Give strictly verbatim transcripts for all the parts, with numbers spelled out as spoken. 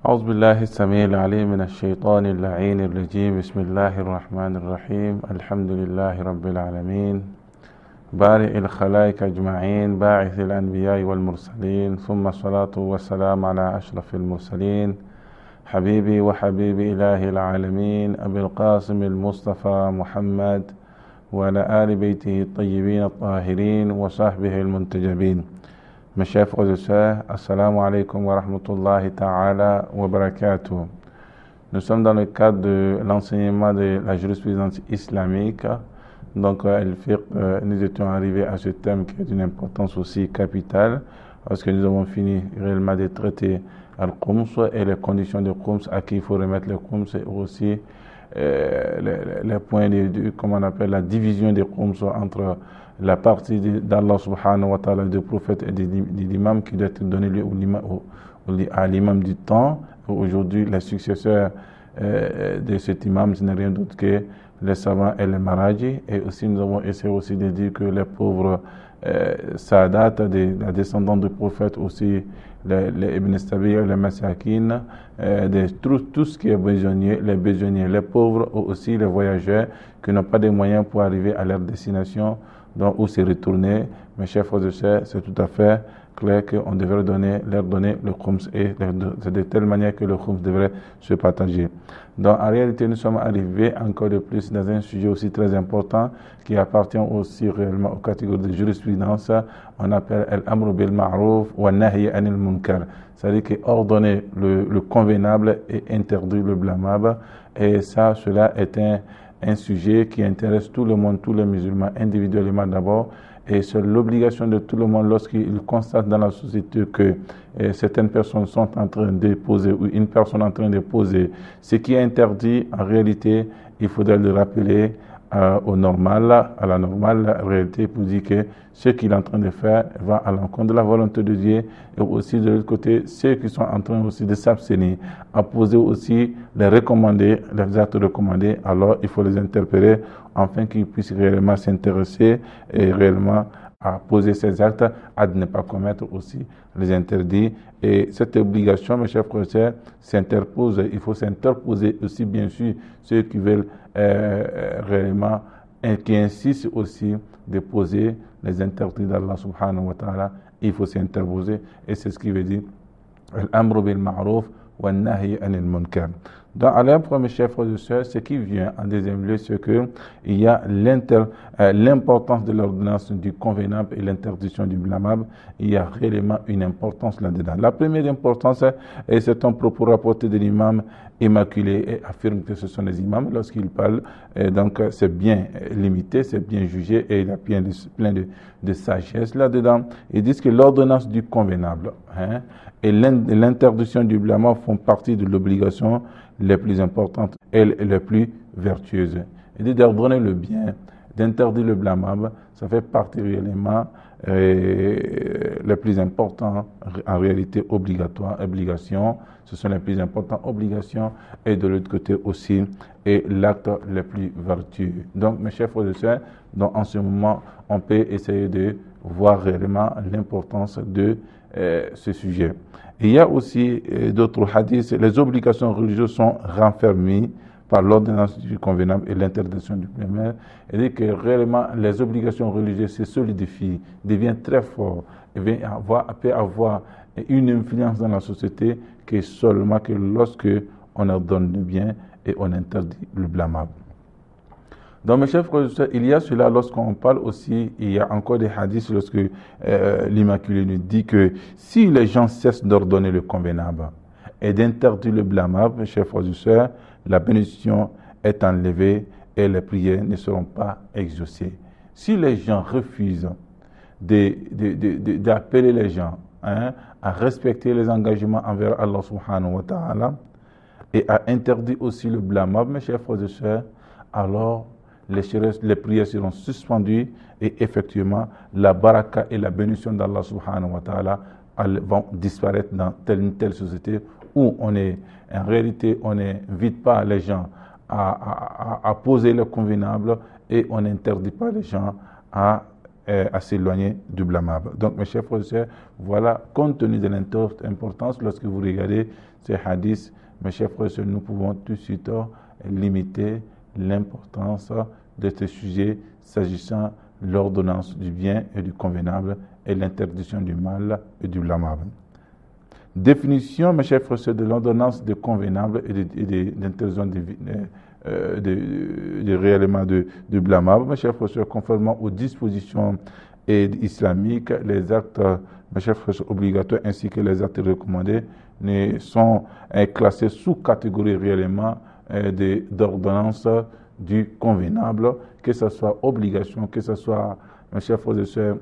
أعوذ بالله السميع العليم من الشيطان اللعين الرجيم. بسم الله الرحمن الرحيم. الحمد لله رب العالمين بارئ الخلائق أجمعين باعث الأنبياء والمرسلين، ثم الصلاة والسلام على أشرف المرسلين حبيبي وحبيب إله العالمين أبي القاسم المصطفى محمد وعلى آل بيته الطيبين الطاهرين وصحبه المنتجبين. Mes chers frères et sœurs, assalamu alaikum wa rahmatullahi ta'ala wa barakatuh. Nous sommes dans le cadre de l'enseignement de la jurisprudence islamique. Donc, euh, nous étions arrivés à ce thème qui est d'une importance aussi capitale, parce que nous avons fini réellement de traiter Al-Khums et les conditions de Khums, à qui il faut remettre le Khums, et aussi euh, les, les points de, de, comment on appelle, la division des Khums entre la partie d'Allah subhanahu wa ta'ala, du prophète et de l'imam qui doit être donné à l'imam du temps. Aujourd'hui, les successeurs euh, de cet imam, ce n'est rien d'autre que les savants et les maraji. Et aussi, nous avons essayé aussi de dire que les pauvres euh, Sadat, de la descendante du prophète, aussi les, les Ibn Sabiya, les Masakin, euh, de tout, tout ce qui est besoinier, les besoiniers, les pauvres, ou aussi les voyageurs qui n'ont pas de moyens pour arriver à leur destination. Donc, où se retourner, mes chers frères et sœurs, c'est tout à fait clair qu'on devrait donner, leur donner le khums, et c'est de telle manière que le khums devrait se partager. Donc, en réalité, nous sommes arrivés encore de plus dans un sujet aussi très important qui appartient aussi réellement aux catégories de jurisprudence. On appelle al-amru bil ma'ruf wa nahy anil munkar. C'est-à-dire qu'ordonner le, le convenable et interdire le blâmable. Et ça, cela est un un sujet qui intéresse tout le monde, tous les musulmans individuellement d'abord, et c'est l'obligation de tout le monde lorsqu'il constate dans la société que eh, certaines personnes sont en train de poser, ou une personne en train de poser ce qui est interdit. En réalité, il faudrait le rappeler euh, au normal, à la normale la réalité, pour dire que ce qu'il est en train de faire va à l'encontre de la volonté de Dieu, et aussi de l'autre côté, ceux qui sont en train aussi de s'abstenir, à poser aussi les recommandés, les actes recommandés, alors il faut les interpeller afin qu'ils puissent réellement s'intéresser et réellement à poser ces actes, à ne pas commettre aussi les interdits. Et cette obligation, mes chers frères, s'interpose, il faut s'interposer aussi bien sûr ceux qui veulent euh, réellement, et qui insistent aussi de poser les interdits d'Allah subhanahu wa ta'ala, il faut s'interposer, et c'est ce qui veut dire al-amru bil ma'ruf wa nahy anil munkar. Donc, à l'impromptu, mes chers frères et sœurs, ce qui vient en deuxième lieu, c'est qu'il y a euh, l'importance de l'ordonnance du convenable et l'interdiction du blâmable. Il y a réellement une importance là-dedans. La première importance, et c'est un propos rapporté de l'imam immaculé, et affirme que ce sont les imams lorsqu'ils parlent. Et donc, c'est bien limité, c'est bien jugé, et il y a plein de, plein de, de sagesse là-dedans. Ils disent que l'ordonnance du convenable hein, et l'interdiction du blâmable font partie de l'obligation les plus importantes et les plus vertueuses. Il dit d'ordonner le bien, d'interdire le blâmable, ça fait partie réellement euh, les plus importants, en réalité obligatoire, obligations, ce sont les plus importantes obligations, et de l'autre côté aussi, et l'acte le plus vertueux. Donc, mes chers frères et sœurs, donc en ce moment, on peut essayer de voir réellement l'importance de euh, ce sujet. Il y a aussi euh, d'autres hadiths. Les obligations religieuses sont renfermées par l'ordonnance du convenable et l'interdiction du blâmable. Il dit que réellement les obligations religieuses se solidifient, deviennent très fortes, et vient avoir, peut avoir une influence dans la société que seulement que lorsque on ordonne le bien et on interdit le blâmable. Dans mes chers frères et sœurs, il y a cela lorsqu'on parle aussi, il y a encore des hadiths lorsque euh, l'Immaculé nous dit que si les gens cessent d'ordonner le convenable et d'interdire le blâmable, mes chers frères et sœurs, la bénédiction est enlevée et les prières ne seront pas exaucées. Si les gens refusent de, de, de, de, d'appeler les gens hein, à respecter les engagements envers Allah subhanahu wa ta'ala et à interdire aussi le blâmable, mes chers frères et sœurs, alors Les, les prières seront suspendues et effectivement la baraka et la bénédiction d'Allah subhanahu wa ta'ala vont disparaître dans telle une telle société où on est, en réalité, on n'invite pas les gens à, à, à poser le convenable et on n'interdit pas les gens à euh, à s'éloigner du blâmable. Donc, mes chers frères et sœurs, voilà, compte tenu de l'importance, lorsque vous regardez ces hadiths, mes chers frères et sœurs, nous pouvons tout de suite limiter l'importance de ce sujet s'agissant de l'ordonnance du bien et du convenable et l'interdiction du mal et du blâmable. Définition, mes chers frères et sœurs, de l'ordonnance du convenable et de, de, de l'interdiction du euh, de, de, de réellement de, de blâmable. Mes chers frères et sœurs, conformément aux dispositions islamiques, les actes, mes chers frères et sœurs, obligatoires ainsi que les actes recommandés ne sont euh, classés sous catégorie réellement euh, d'ordonnance du convenable, que ce soit obligation, que ce soit, mes chers frères et sœurs,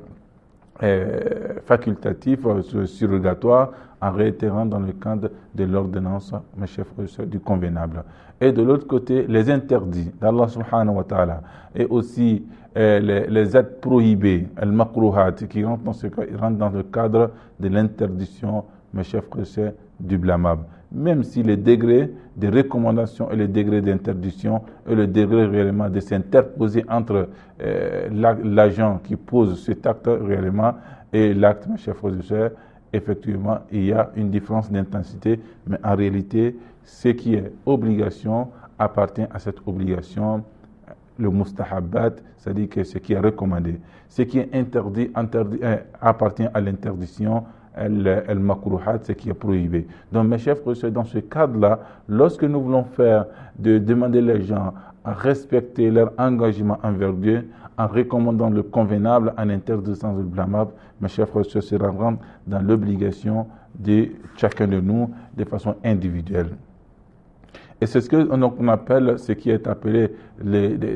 euh, facultatif, euh, surrogatoire, en réitérant dans le cadre de l'ordonnance, mes chers frères et sœurs, du convenable. Et de l'autre côté, les interdits d'Allah subhanahu wa ta'ala, et aussi euh, les, les actes prohibés, al-makruhat, qui rentrent dans, ce, rentrent dans le cadre de l'interdiction, mes chers frères et sœurs, du blâmable. Même si les degrés de recommandation et les degrés d'interdiction et le degré réellement de s'interposer entre euh, l'agent qui pose cet acte réellement et l'acte, mes chers frères et sœurs, effectivement, il y a une différence d'intensité, mais en réalité, ce qui est obligation appartient à cette obligation, le mustahabbat, c'est-à-dire que ce qui est recommandé. Ce qui est interdit, interdit euh, appartient à l'interdiction, el makruhat, ce qui est prohibé. Donc, mes chers frères et sœurs, dans ce cadre-là, lorsque nous voulons faire de demander les gens à respecter leur engagement envers Dieu, en recommandant le convenable, en interdisant le blâmable, mes chers frères et sœurs, se rendront dans l'obligation de chacun de nous de façon individuelle. Et c'est ce qu'on appelle, ce qui est appelé les, les,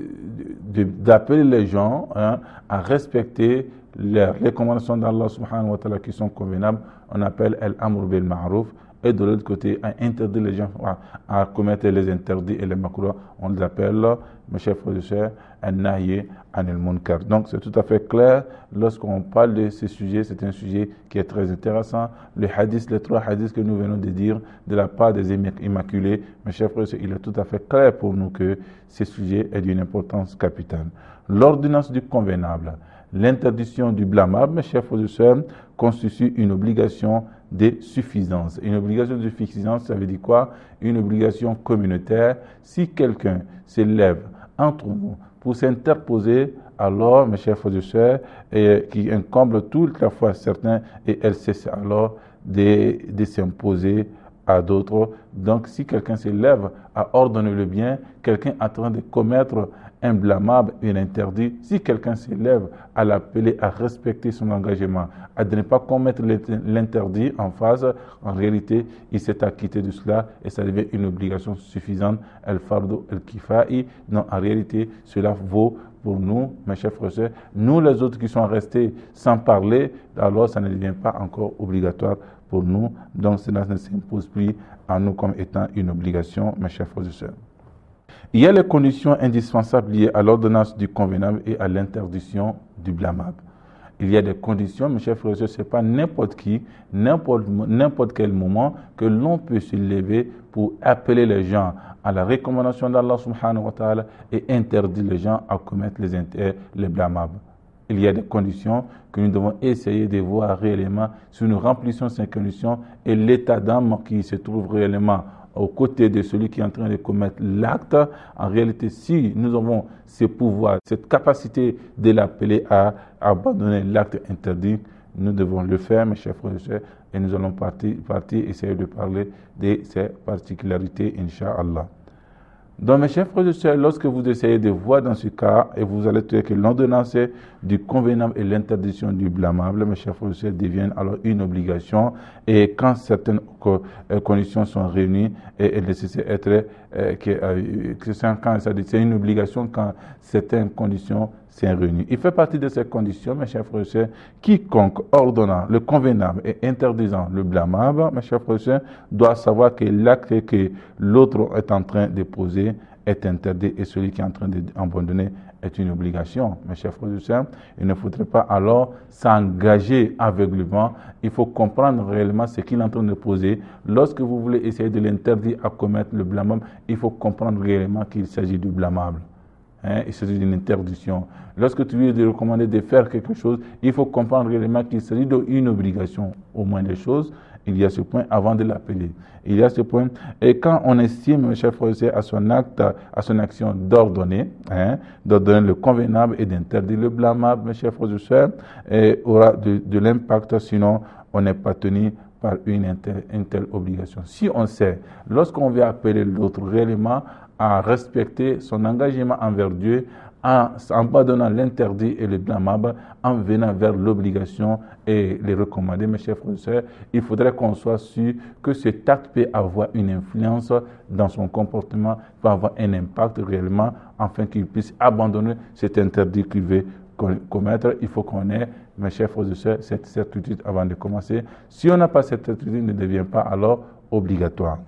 les, d'appeler les gens hein, à respecter les recommandations d'Allah subhanahu wa ta'ala qui sont convenables. On appelle al-amr bil ma'ruf. Et de l'autre côté, à interdire les gens à, à commettre les interdits et les makruh, on les appelle, mes chers frères et sœurs, an-nahy anil munkar. Donc c'est tout à fait clair, lorsqu'on parle de ce sujet, c'est un sujet qui est très intéressant. Les hadiths, les trois hadiths que nous venons de dire de la part des immaculés, mes chers frères et sœurs, il est tout à fait clair pour nous que ce sujet est d'une importance capitale. L'ordonnance du convenable, l'interdiction du blâmable, mes chers frères et sœurs, constitue une obligation de suffisance. Une obligation de suffisance, ça veut dire quoi? Une obligation communautaire. Si quelqu'un s'élève entre nous pour s'interposer, alors, mes chers frères et sœurs, et qui incombe toute la foi certains, et elle cesse alors de, de s'imposer à d'autres. Donc, si quelqu'un s'élève à ordonner le bien, quelqu'un est en train de commettre un blâmable, un interdit, si quelqu'un s'élève à l'appeler à respecter son engagement, à ne pas commettre l'interdit en phase, en réalité, il s'est acquitté de cela et ça devient une obligation suffisante. Al-fardu al-kifa'i. Non, en réalité, cela vaut pour nous, mes chers frères et sœurs. Nous, les autres qui sont restés sans parler, alors ça ne devient pas encore obligatoire pour nous. Donc, cela ne s'impose plus à nous comme étant une obligation, mes chers frères et sœurs. Il y a les conditions indispensables liées à l'ordonnance du convenable et à l'interdiction du blâmable. Il y a des conditions, mes chers frères et sœurs, ce n'est pas n'importe qui, n'importe, n'importe quel moment que l'on peut se lever pour appeler les gens à la recommandation d'Allah subhanahu wa ta'ala et interdire les gens à commettre les, les blâmables. Il y a des conditions que nous devons essayer de voir réellement si nous remplissons ces conditions et l'état d'âme qui se trouve réellement aux côtés de celui qui est en train de commettre l'acte. En réalité, si nous avons ce pouvoir, cette capacité de l'appeler à abandonner l'acte interdit, nous devons le faire, mes chers frères et sœurs, et nous allons partir, partir essayer de parler de ces particularités, Inch'Allah. Donc, mes chers frères et sœurs, lorsque vous essayez de voir dans ce cas, et vous allez trouver que l'ordonnance du convenable et l'interdiction du blâmable, mes chers frères et sœurs, deviennent alors une obligation. Et quand certaines conditions sont réunies, et elle nécessite être, euh, que, euh, que c'est une obligation quand certaines conditions sont réunies. Il fait partie de ces conditions, mes chers frères et sœurs, quiconque ordonnant le convenable et interdisant le blâmable, mes chers frères et sœurs, doit savoir que l'acte que l'autre est en train de poser est interdit et celui qui est en train d'abandonner est une obligation. Mes chers frères et sœurs, il ne faudrait pas alors s'engager aveuglément. Il faut comprendre réellement ce qu'il est en train de poser. Lorsque vous voulez essayer de l'interdire à commettre le blâmable, il faut comprendre réellement qu'il s'agit du blâmable. Hein, il s'agit d'une interdiction. Lorsque tu lui recommandes de faire quelque chose, il faut comprendre réellement qu'il s'agit d'une obligation, au moins des choses. Il y a ce point avant de l'appeler. Il y a ce point. Et quand on estime, mes chers frères et sœurs, à son acte, à son action d'ordonner, hein, d'ordonner le convenable et d'interdire le blâmable, mes chers frères et sœurs, et aura de, de l'impact, sinon on n'est pas tenu par une, inter, une telle obligation. Si on sait, lorsqu'on veut appeler l'autre réellement à respecter son engagement envers Dieu, en abandonnant l'interdit et le blâmable, en venant vers l'obligation et les recommander, mes chers frères et sœurs, il faudrait qu'on soit sûr que cet acte peut avoir une influence dans son comportement, peut avoir un impact réellement, afin qu'il puisse abandonner cet interdit qu'il veut commettre. Il faut qu'on ait, mes chers frères et sœurs, cette certitude avant de commencer. Si on n'a pas cette certitude, il ne devient pas alors obligatoire.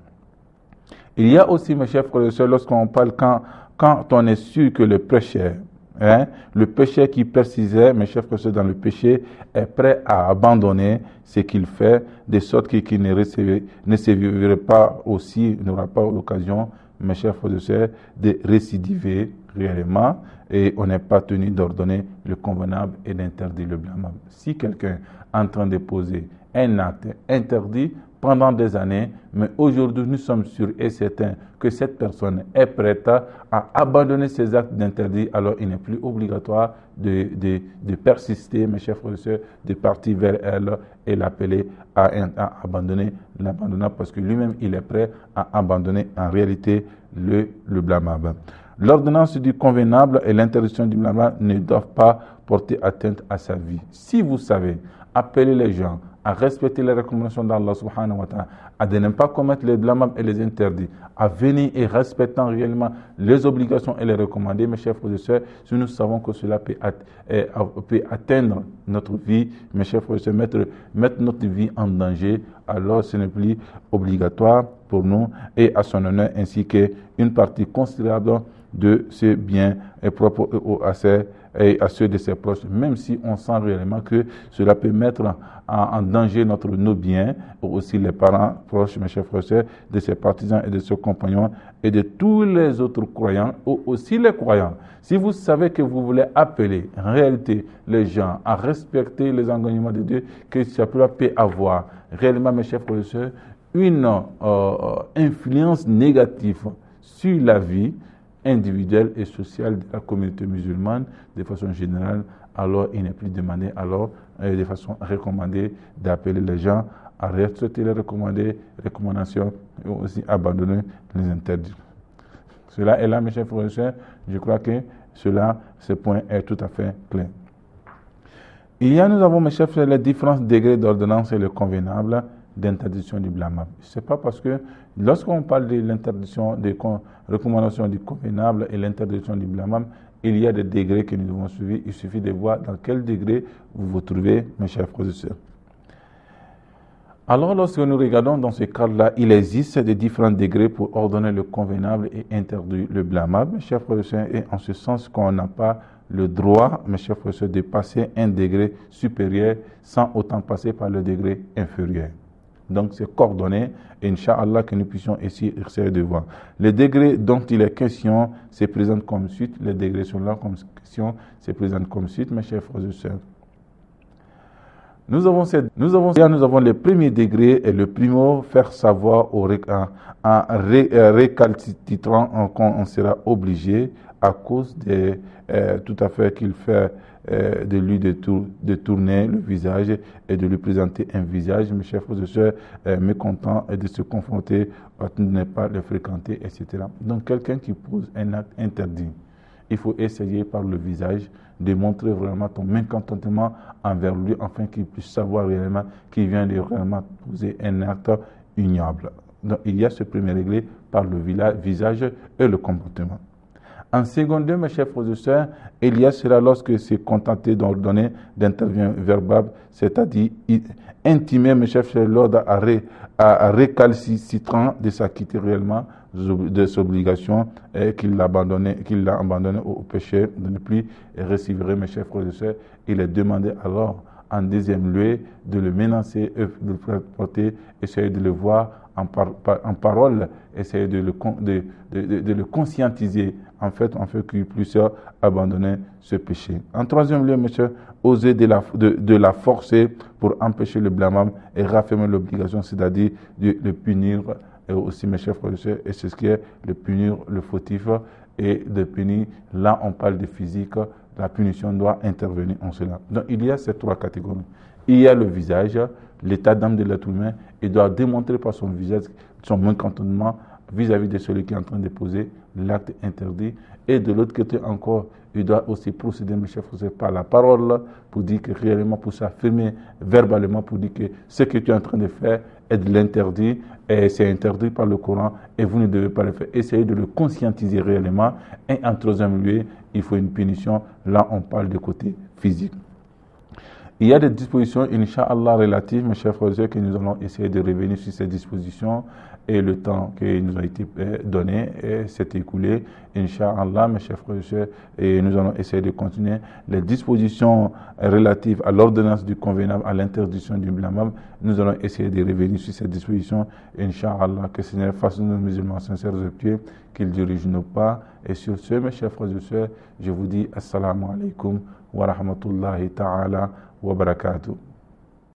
Il y a aussi, mes chers frères et sœurs, lorsqu'on parle, quand, quand on est sûr que le pécheur, hein, le pécheur qui persistait, mes chers frères et sœurs, dans le péché, est prêt à abandonner ce qu'il fait, de sorte qu'il ne, recevait, ne servirait pas aussi, n'aura pas l'occasion, mes chers frères et sœurs, de récidiver réellement, et on n'est pas tenu d'ordonner le convenable et d'interdire le blâmable. Si quelqu'un est en train de poser un acte interdit pendant des années, mais aujourd'hui nous sommes sûrs et certains que cette personne est prête à abandonner ses actes d'interdit, alors il n'est plus obligatoire de, de, de persister, mes chers frères et sœurs, de partir vers elle et l'appeler à, à abandonner l'abandonnable, parce que lui-même il est prêt à abandonner en réalité le, le blâmable. L'ordonnance du convenable et l'interdiction du blâmable ne doivent pas porter atteinte à sa vie. Si vous savez appeler les gens à respecter les recommandations d'Allah subhanahu wa ta'ala, à ne pas commettre les blâmables et les interdits, à venir et respectant réellement les obligations et les recommander, mes chers frères et sœurs, si nous savons que cela peut, peut atteindre notre vie, mes chers frères et sœurs, mettre, mettre notre vie en danger, alors ce n'est plus obligatoire pour nous et à son honneur, ainsi qu'une partie considérable de ce bien est propre à, ses, et à ceux de ses proches, même si on sent réellement que cela peut mettre en, en danger notre, nos biens, aussi les parents proches, mes chers frères et sœurs, de ses partisans et de ses compagnons et de tous les autres croyants, ou aussi les croyants. Si vous savez que vous voulez appeler en réalité les gens à respecter les engagements de Dieu, que ça peut avoir réellement, mes chers frères et sœurs, une euh, influence négative sur la vie individuelle et sociale de la communauté musulmane de façon générale, alors il n'est plus demandé, alors euh, de façon recommandée d'appeler les gens à respecter les recommandés, recommandations et aussi abandonner les interdits. Cela est là, mes chers frères et sœurs, je crois que cela, ce point est tout à fait clair. Il y a, nous avons, mes chers frères, les différents degrés d'ordonnance et le convenable d'interdiction du blâmable. Ce n'est pas parce que lorsqu'on parle de l'interdiction des recommandations du convenable et l'interdiction du blâmable, il y a des degrés que nous devons suivre. Il suffit de voir dans quel degré vous vous trouvez, mes chers frères et sœurs. Alors, lorsque nous regardons dans ce cadre-là, il existe des différents degrés pour ordonner le convenable et interdire le blâmable, mes chers frères et sœurs, et en ce sens qu'on n'a pas le droit, mes chers frères et sœurs, de passer un degré supérieur sans autant passer par le degré inférieur. Donc, c'est coordonné, et Inch'Allah, que nous puissions essayer de voir. Les degrés dont il est question se présentent comme suite. Les degrés sont là comme question se présentent comme suite, mes chers frères et sœurs. Nous avons, cette, nous avons, nous avons le premier degré et le primo, faire savoir au, en, en ré, récalcitrant qu'on sera obligé à cause de euh, tout à fait qu'il fait euh, de lui de, tour, de tourner le visage et de lui présenter un visage, mes chers frères et sœurs, euh, mécontents et de se confronter à ne pas le fréquenter, et cetera. Donc quelqu'un qui pose un acte interdit, il faut essayer par le visage de montrer vraiment ton mécontentement envers lui, afin qu'il puisse savoir réellement qu'il vient de réellement poser un acte ignoble. Donc il y a ce premier réglé par le visage et le comportement. En second lieu, mes chers frères et sœurs, il y a cela lorsque c'est contenté d'ordonner d'intervenir verbal, c'est-à-dire intimer, mes chers frères, l'ordre à, ré, à, à récalcitrant de s'acquitter réellement de ses obligations et qu'il l'a abandonné, qu'il l'a abandonné au, au péché, de ne plus recevrer, mes chers frères et sœurs. Il est demandé alors, en deuxième lieu, de le menacer, de le porter, essayer de le voir en, par, par, en parole, essayer de le, de, de, de, de le conscientiser, en fait, en fait qu'il puisse abandonner ce péché. En troisième lieu, monsieur, oser de la, de, de la forcer pour empêcher le blâmable et raffermer l'obligation, c'est-à-dire de le punir, et aussi, mes chers frères et sœurs, et c'est ce qui est le punir le fautif, et de punir, là on parle de physique, la punition doit intervenir en cela. Donc il y a ces trois catégories. Il y a le visage, l'état d'âme de l'être humain, il doit démontrer par son visage son mécontentement vis-à-vis de celui qui est en train de poser l'acte interdit. Et de l'autre côté encore, il doit aussi procéder, mes chers frères, par la parole, pour dire que réellement, pour s'affirmer verbalement, pour dire que ce que tu es en train de faire est de l'interdit, et c'est interdit par le Coran, et vous ne devez pas le faire. Essayez de le conscientiser réellement. Et en troisième lieu, il faut une punition. Là, on parle de côté physique. Il y a des dispositions, Inch'Allah, relatives, mes chers frères et sœurs, que nous allons essayer de revenir sur ces dispositions. Et le temps qui nous a été donné s'est écoulé. Inch'Allah, mes chers frères et sœurs, et nous allons essayer de continuer. Les dispositions relatives à l'ordonnance du convenable, à l'interdiction du blâmable, nous allons essayer de revenir sur ces dispositions. Inch'Allah, que le Seigneur fasse de nous musulmans sincères et pieux, qu'il dirige nos pas. Et sur ce, mes chers frères et sœurs, je vous dis Assalamu alaikum wa rahmatullahi ta'ala wa barakatuh.